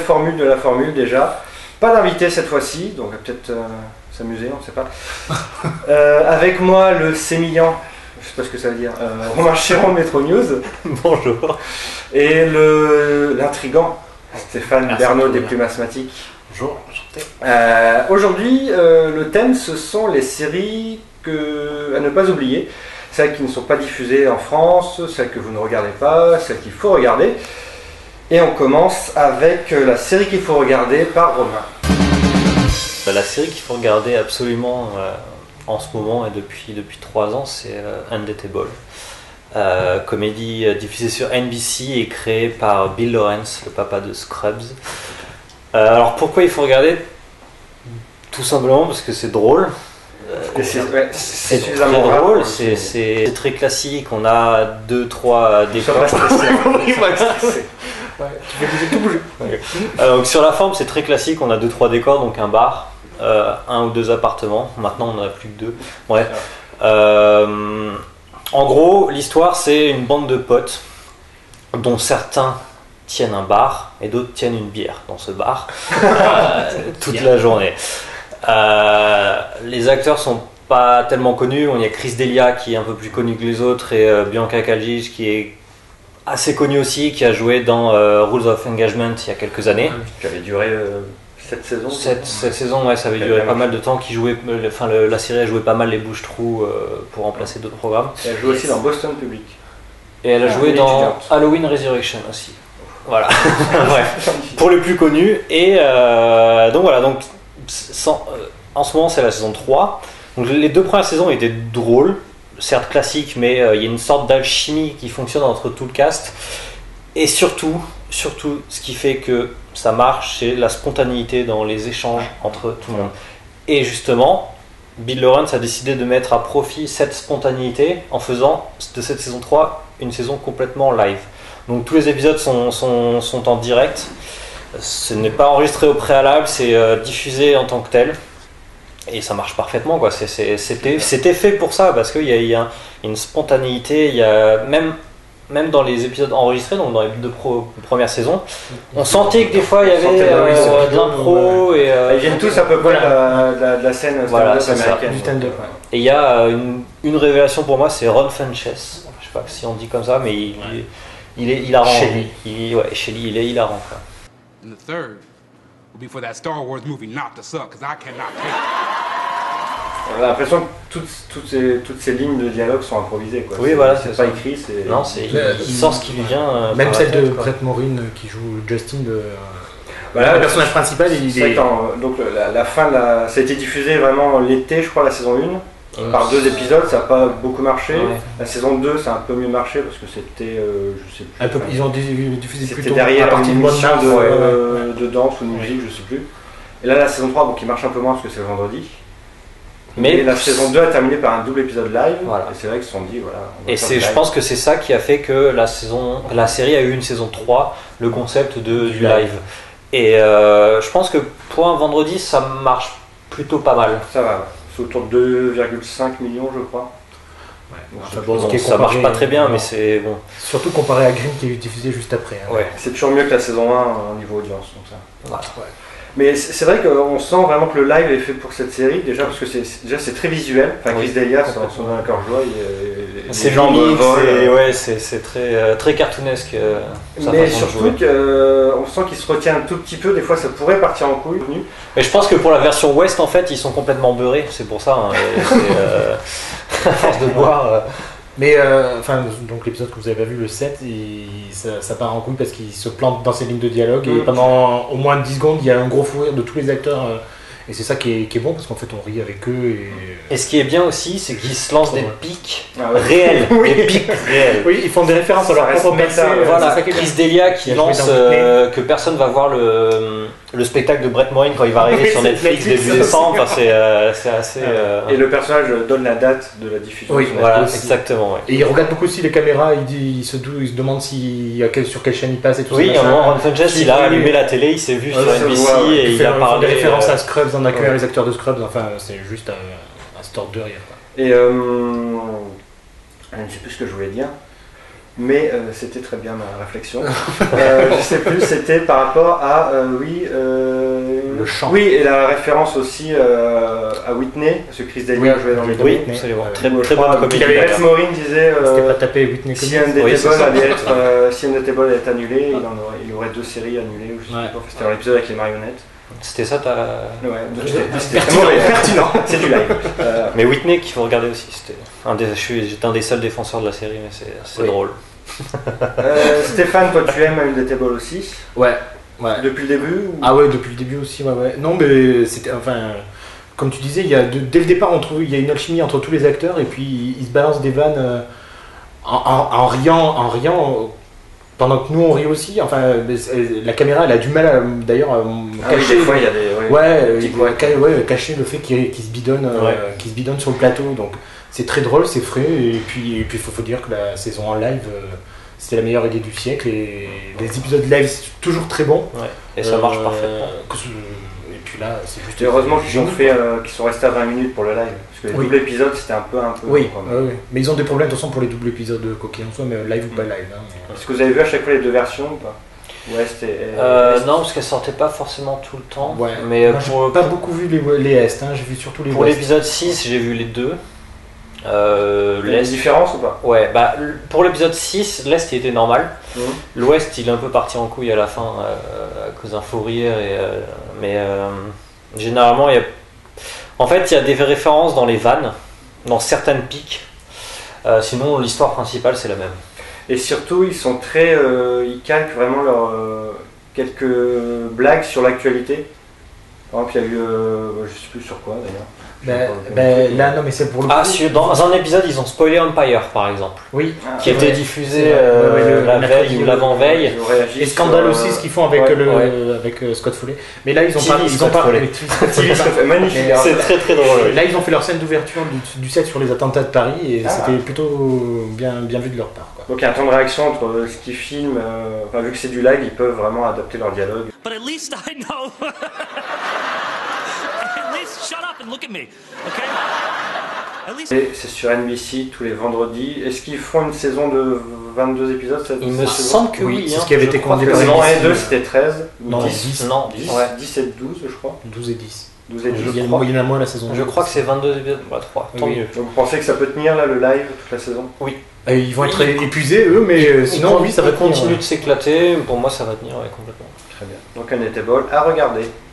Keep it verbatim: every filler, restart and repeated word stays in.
formule de la formule déjà. Pas d'invité cette fois-ci, donc on va peut-être euh, s'amuser, on ne sait pas. euh, avec moi le sémillant, je sais pas ce que ça veut dire, euh, Romain Chéron de Métro News. Bonjour. Et le l'intrigant Stéphane Merci Bernot des bien. Plumes Asthmatiques. Bonjour, enchanté. Euh, Aujourd'hui, euh, le thème, ce sont les séries que, à ne pas oublier. Celles qui ne sont pas diffusées en France, celles que vous ne regardez pas, celles qu'il faut regarder. Et on commence avec la série qu'il faut regarder par Romain. La série qu'il faut regarder absolument euh, en ce moment et depuis, depuis trois ans, c'est euh, Undateable. Euh, comédie euh, diffusée sur N B C et créée par Bill Lawrence, le papa de Scrubs. Euh, alors pourquoi il faut regarder? Tout simplement parce que c'est drôle. Et c'est ouais, C'est très suffisamment rare, drôle, hein, c'est c'est très classique, on a deux, trois Ils sont décors. pas stressés, hein. Ils sont pas stressés. Ouais, tu fais bouger, tout bouger. Ouais. Euh, donc sur la forme c'est très classique, on a deux trois décors, donc un bar, euh, un ou deux appartements, maintenant on en a plus que deux. Ouais. Euh, en gros l'histoire c'est une bande de potes dont certains tiennent un bar et d'autres tiennent une bière dans ce bar euh, toute la journée. Euh, les acteurs sont pas tellement connus, il y a Chris D'Elia qui est un peu plus connu que les autres et euh, Bianca Kagis qui est assez connu aussi, qui a joué dans euh, Rules of Engagement il y a quelques années. Qui avait duré euh, sept saisons. Cette, cette saison, ouais, ça avait duré pas mal de temps. Qui jouait, euh, enfin, le, la série a joué pas mal les bouches-trous euh, pour remplacer d'autres programmes. Et elle joue aussi dans Boston Public. Et elle a Ah, joué une dans étudiante. Halloween Resurrection aussi. Voilà. Bref, pour les plus connus. Et euh, donc voilà, donc, sans, euh, en ce moment c'est la saison trois. Donc, les deux premières saisons étaient drôles, certes classiques, mais euh, il y a une sorte d'alchimie qui fonctionne entre tout le cast. Et surtout, surtout, ce qui fait que ça marche, c'est la spontanéité dans les échanges entre tout le monde. Et justement, Bill Lawrence a décidé de mettre à profit cette spontanéité en faisant de cette saison trois une saison complètement live. Donc tous les épisodes sont, sont, sont en direct, ce n'est pas enregistré au préalable, c'est euh, diffusé en tant que tel. Et ça marche parfaitement, quoi. C'est, c'est, c'était, c'était fait pour ça, parce qu'il y a, il y a une spontanéité, il y a même, même dans les épisodes enregistrés, donc dans les deux pro, premières saisons, on sentait que des fois il y avait sentait, bah oui, c'est euh, de l'impro. Et, euh, Ils viennent tous à peu près de la, de la, de la scène stand-up Voilà, c'est ça. américaine. Du stand-up, ouais. et il y a euh, une, une révélation pour moi, c'est Ron Funches. Je sais pas si on dit comme ça, mais il, il, est, il est hilarant. Shelly. Il, ouais, Shelly, il est hilarant, quoi. And the third will be for that Star Wars movie not to suck, because I cannot take it. On a l'impression que toutes, toutes, ces, toutes ces lignes de dialogue sont improvisées. Quoi. Oui, c'est, voilà, c'est c'est pas ça. écrit, c'est. Non, c'est, il, Le- il sort ce qui lui vient. euh, Même par celle la tête, de quoi. Brett Morin euh, qui joue Justin, le, Voilà, le personnage principal, il C'est vrai est. qu'en- donc la, la fin, de la, ça a été diffusé vraiment l'été, je crois, la saison un. Euh, Par deux épisodes, ça n'a pas beaucoup marché. Ouais. La saison deux, ça a un peu mieux marché parce que c'était, euh, je sais plus. Un peu, ils ont diffusé C'était plutôt derrière à partir une du mois de émission mars. de, ouais, ouais, euh, ouais. de danse ou de musique, je sais plus. Et là, la saison trois, bon, qui marche un peu moins parce que c'est le vendredi. Mais Et la saison deux a terminé par un double épisode live. Voilà. Et c'est vrai qu'ils se sont dit, voilà. on va Et faire c'est, du je live. pense que c'est ça qui a fait que la, saison, la série a eu une saison trois, le concept de, du live. Et euh, je pense que pour un vendredi, ça marche plutôt pas mal. Ça va, c'est autour de deux virgule cinq millions, je crois. Ouais. Donc, Enfin, c'est- bon, Bon, ce qui est ça marche comparé, pas très bien, non. mais c'est bon. Surtout comparé à Grimm qui est diffusé juste après. hein. Ouais. C'est toujours mieux que la saison un au niveau audience. Donc ça. Voilà. Mais c'est c'est vrai qu'on sent vraiment que le live est fait pour cette série, déjà parce que c'est, c'est- déjà, c'est très visuel. Enfin, Chris Oui, D'Elia, son, complètement. son accord joie, il, C'est les jambes limite, volent. c'est, ouais, c'est, c'est très, euh, très cartoonesque. euh, sa Mais façon de surtout jouer. qu'on sent qu'il se retient un tout petit peu, des fois ça pourrait partir en couille. Et je pense que pour la version Ouest, en fait, ils sont complètement beurrés, c'est pour ça. Hein, et c'est, euh, à force de boire. euh, Mais euh, enfin, donc l'épisode que vous avez vu, le sept, il- ça, ça part en couille parce qu'il se plante dans ses lignes de dialogue et Mm. pendant au moins dix secondes, il y a un gros fou rire de tous les acteurs. euh, Et c'est ça qui est, qui est bon parce qu'en fait, on rit avec eux. Et, Et ce qui est bien aussi, c'est qu'ils se lancent des Ouais. pics Ah ouais. réels, Oui. des pics réels. Oui, ils font des références à leur Ça reste propre méta, passé. ouais. euh, Voilà, c'est ça qui est Chris bien. D'Elia qui Il a joué lance dans euh, que personne va voir le, le spectacle de Brett Morin quand il va arriver Oui, sur c'est Netflix Netflix, début ça décembre. aussi. Enfin, c'est, euh, c'est assez. euh, Et le personnage donne la date de la diffusion. Oui, sur Voilà, Netflix. exactement. Ouais. Et il regarde beaucoup aussi les caméras, il, dit, il, se, dou- il se demande si, à quel, sur quelle chaîne il passe et tout Oui, ça. à un moment, Ron Funches, il a Oui, allumé oui. la télé, il s'est vu sur Ouais, ça N B C se voit, ouais. et il fait a ils font parlé. des références euh, à Scrubs, en accueillant ouais. les acteurs de Scrubs, enfin c'est juste un, un store de rire. Quoi. Et euh, je ne sais plus ce que je voulais dire. mais euh, c'était très bien ma réflexion. euh, je sais plus, c'était par rapport à euh, oui, euh, Le chant. Oui, et la référence aussi euh, à Whitney, parce que Chris D'Elia Oui, jouait dans les Oui, Whitney. absolument. Ouais. Très, Où, très je crois, bonne comédie. Beth Morin disait euh, C'était pas tapé Whitney si Comics. Undateable Oui, c'est ça. allait être, euh, si Undateable allait être annulé, il, en aurait, il aurait deux séries annulées. Ou je sais Ouais. pas, c'était dans l'épisode avec les marionnettes. C'était ça ta. Ouais, donc c'était c'était Pertinent. très mauvais. Pertinent. C'est du live. Euh, Mais Whitney qu'il faut regarder aussi. C'était un des, je suis- j'étais un des seuls défenseurs de la série, mais c'est, c'est Oui. drôle. euh, Stéphane, toi tu aimes Undateable aussi Ouais, ouais. depuis le début ou... Ah ouais, depuis le début aussi, ouais, ouais. Non, mais c'était, enfin, comme tu disais, il y a de- dès le départ, on trouve, il y a une alchimie entre tous les acteurs, et puis ils, ils se balancent des vannes euh, en, en- en riant, en riant, euh, pendant que nous on rit aussi. Enfin, mais c'est- la caméra, elle a du mal, à, d'ailleurs, à Ah oui, cacher. des fois il y a des. oui. Ouais, euh, Petit il coin. doit ca- ouais, cacher le fait qu'il qu'il se bidonne, euh, Ouais. qu'il se bidonne sur le plateau. Donc c'est très drôle, c'est frais, et puis et puis faut, faut dire que la saison en live, euh, c'était la meilleure idée du siècle, et les épisodes live c'est toujours très bon. Ouais. Et ça marche Euh, parfaitement. que ce- Et puis là, c'est juste. Et heureusement qu'ils ont génial. fait, euh, qu'ils sont restés à vingt minutes pour le live, parce que les Oui. doubles épisodes c'était un peu un peu. Oui, quoi. ouais, ouais. Mais ils ont des problèmes de toute façon pour les doubles épisodes de quoi qu'il en soit, mais live ou pas live. hein, mais- Est-ce que vous avez vu à chaque fois les deux versions ou pas West et. et- Euh, Est. non, parce qu'elle sortait pas forcément tout le temps. Ouais. Mais euh, Moi, pour, j'ai pas beaucoup vu les, les Est, hein, j'ai vu surtout les pour Ouest. l'épisode six, j'ai vu les deux. Euh, Il y a une L'Est. différence ou pas Ouais, bah l- pour l'épisode six, l'Est il était normal. Mhm. L'Ouest il est un peu parti en couille à la fin euh, à cause d'un fou rire. Et, euh, mais euh, généralement, il y a. En fait, il y a des références dans les vannes, dans certaines piques. Euh, sinon, l'histoire principale c'est la même. Et surtout, ils sont très. euh, ils calquent vraiment leur, euh, quelques blagues sur l'actualité. Par exemple, il y a eu. euh, je sais plus sur quoi d'ailleurs. Ben, ben, là, non, mais c'est pour le Ah, coup. sur- dans un épisode, ils ont spoilé Empire par exemple, Oui. Ah, qui ouais. était diffusé C'est vrai. euh, Ouais, ouais, le la mercredi, veille ou le- l'avant-veille. Ils ont réagi Et scandale sur, aussi euh, ce qu'ils font avec, ouais, le, ouais. avec euh, Scott Foley. Mais là, ils ont Tilly pas. Ils ont Scott pas Foley. mais Tilly Scott Tilly Foley. Scott Foley, magnifique. Mais, hein. C'est très très drôle. oui. Là, ils ont fait leur scène d'ouverture du, du set sur les attentats de Paris, et Ah. c'était plutôt bien, bien vu de leur part. Quoi. Donc il y a un temps de réaction entre euh, ce qu'ils filment, euh, enfin, vu que c'est du live, ils peuvent vraiment adapter leur dialogue. But at least I know. At least shut up and look at me, okay? At least. Et c'est sur N B C tous les vendredis. Est-ce qu'ils font une saison de vingt-deux épisodes cette Il me cette saison semble que Oui, oui. c'est hein. ce qui avait Je été crois commandé que Parce que par saison N B C. un et deux c'était treize. Non, dix. dix. Non, dix. Ouais, dix et douze je crois. douze et dix. douze et dix. Il y a crois. il y en a moins la saison. Je deux. crois que c'est vingt-deux épisodes, bah trois, tant Oui. mieux. Donc vous pensez que ça peut tenir là le live toute la saison? Et ils vont être épuisés, eux, mais euh, sinon, oui, ça va continuer tenir. de s'éclater. Pour moi, ça va tenir ouais, complètement. Très bien. Donc un Undateable à regarder.